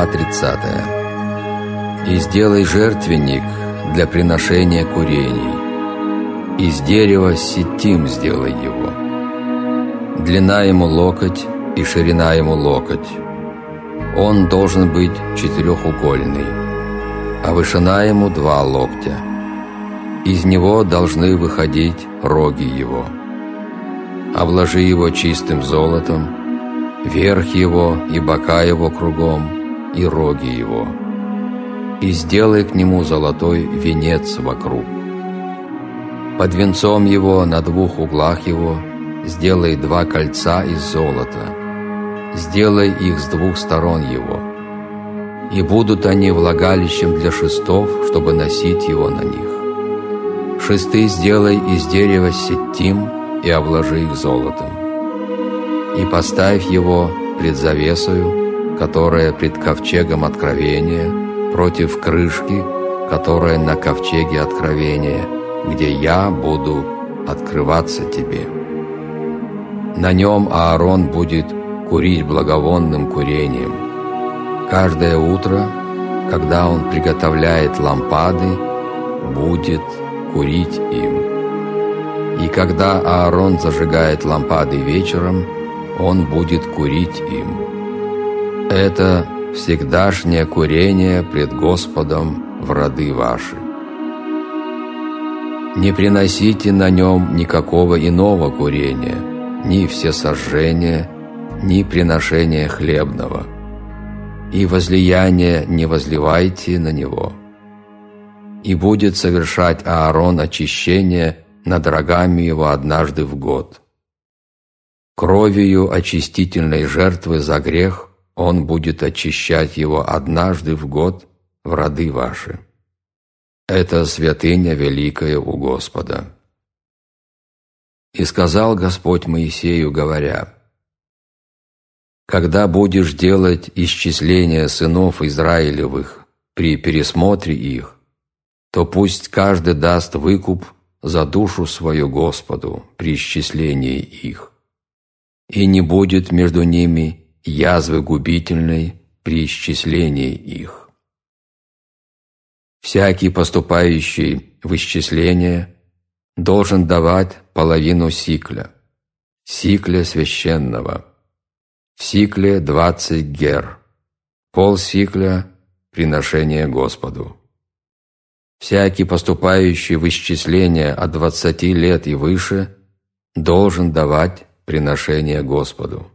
Глава 30. «И сделай жертвенник для приношения курений. Из дерева ситим сделай его. Длина ему локоть и ширина ему локоть. Он должен быть четырехугольный, а вышина ему 2 локтя. Из него должны выходить роги его. Обложи его чистым золотом, верх его и бока его кругом, и роги его. И сделай к нему золотой венец вокруг. Под венцом его на 2 углах его сделай 2 кольца из золота. Сделай их с 2 сторон его. И будут они влагалищем для шестов, чтобы носить его на них. Шесты сделай из дерева ситим и обложи их золотом. И поставь его пред завесою, которая пред ковчегом откровения, против крышки, которая на ковчеге откровения, где я буду открываться тебе. На нем Аарон будет курить благовонным курением. Каждое утро, когда он приготовляет лампады, будет курить им. И когда Аарон зажигает лампады вечером, он будет курить им. Это всегдашнее курение пред Господом в роды ваши. Не приносите на нем никакого иного курения, ни всесожжения, ни приношения хлебного, и возлияния не возливайте на него. И будет совершать Аарон очищение над рогами его однажды в год. Кровью очистительной жертвы за грех он будет очищать его однажды в год в роды ваши. Это святыня великая у Господа. И сказал Господь Моисею, говоря: «Когда будешь делать исчисление сынов Израилевых при пересмотре их, то пусть каждый даст выкуп за душу свою Господу при исчислении их, и не будет между ними язвы губительной при исчислении их. Всякий, поступающий в исчисление, должен давать половину сикля священного. В сикле 20 гер, полсикля – приношение Господу. Всякий, поступающий в исчисление от 20 лет и выше, должен давать приношение Господу.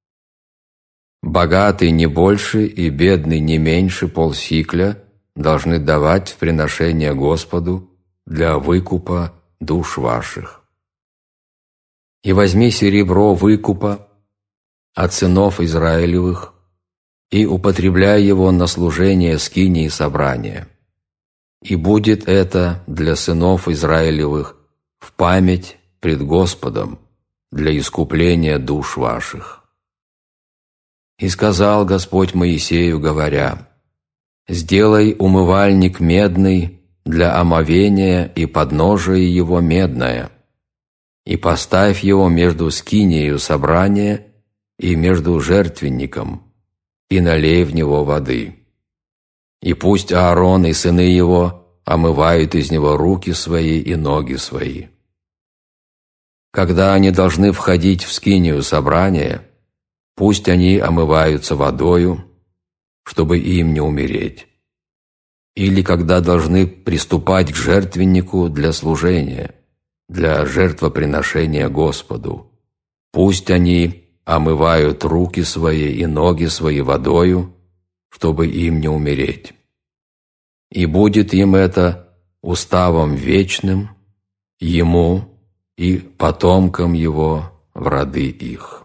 Богатый не больше и бедный не меньше полсикля должны давать в приношение Господу для выкупа душ ваших. И возьми серебро выкупа от сынов Израилевых и употребляй его на служение скинии собрания. И будет это для сынов Израилевых в память пред Господом для искупления душ ваших. И сказал Господь Моисею, говоря: «Сделай умывальник медный для омовения и подножие его медное, и поставь его между скинией собрания и между жертвенником, и налей в него воды. И пусть Аарон и сыны его омывают из него руки свои и ноги свои. Когда они должны входить в скинию собрания, пусть они омываются водою, чтобы им не умереть. Или когда должны приступать к жертвеннику для служения, для жертвоприношения Господу, пусть они омывают руки свои и ноги свои водою, чтобы им не умереть. И будет им это уставом вечным, ему и потомкам его в роды их».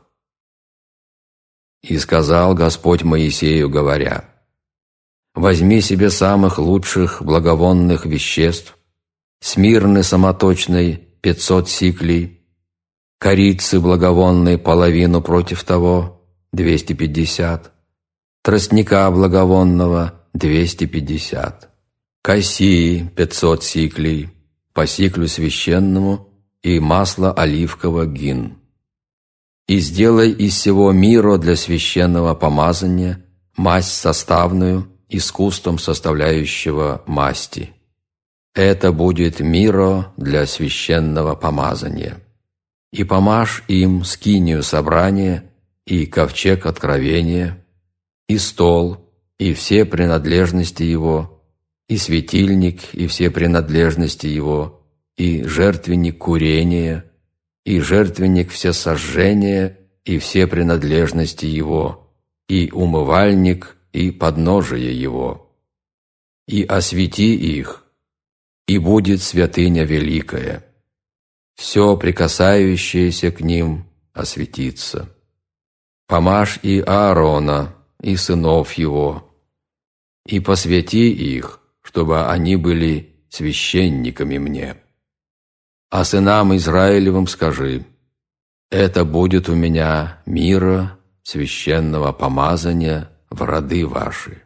И сказал Господь Моисею, говоря: «Возьми себе самых лучших благовонных веществ, смирны самоточной 500 сиклей, корицы благовонной половину против того 250, тростника благовонного 250, кассии 500 сиклей, по сиклю священному, и масло оливкового гин. И сделай из всего миро для священного помазания масть составную, искусством составляющего масти. Это будет миро для священного помазания. И помажь им скинию собрания, и ковчег откровения, и стол, и все принадлежности его, и светильник, и все принадлежности его, и жертвенник курения, и жертвенник всесожжения, и все принадлежности его, и умывальник, и подножие его. И освети их, и будет святыня великая. Все прикасающееся к ним осветится. Помажь и Аарона, и сынов его, и посвяти их, чтобы они были священниками мне. А сынам Израилевым скажи: это будет у меня мира священного помазания в роды ваши.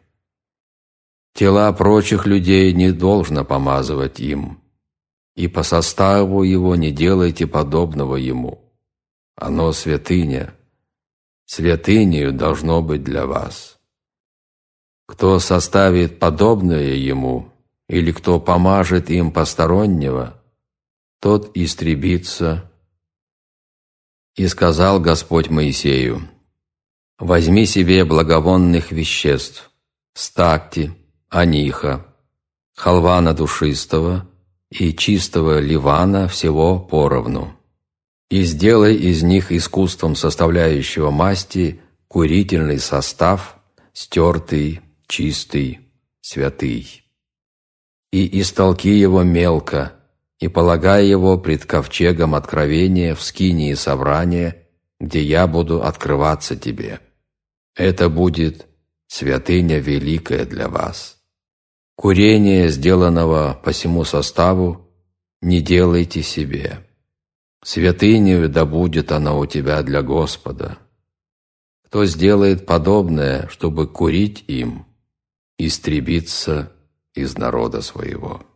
Тела прочих людей не должно помазывать им, и по составу его не делайте подобного ему. Оно святыня, святынею должно быть для вас. Кто составит подобное ему, или кто помажет им постороннего, тот истребится. И сказал Господь Моисею: возьми себе благовонных веществ, стакти, аниха, халвана душистого и чистого ливана всего поровну, и сделай из них искусством составляющего масти курительный состав, стертый, чистый, святый. И истолки его мелко, и полагай его пред ковчегом откровения в скинии собрания, где я буду открываться тебе. Это будет святыня великая для вас. Курение, сделанного по сему составу, не делайте себе. Святынею да будет она у тебя для Господа. Кто сделает подобное, чтобы курить им, истребится из народа своего».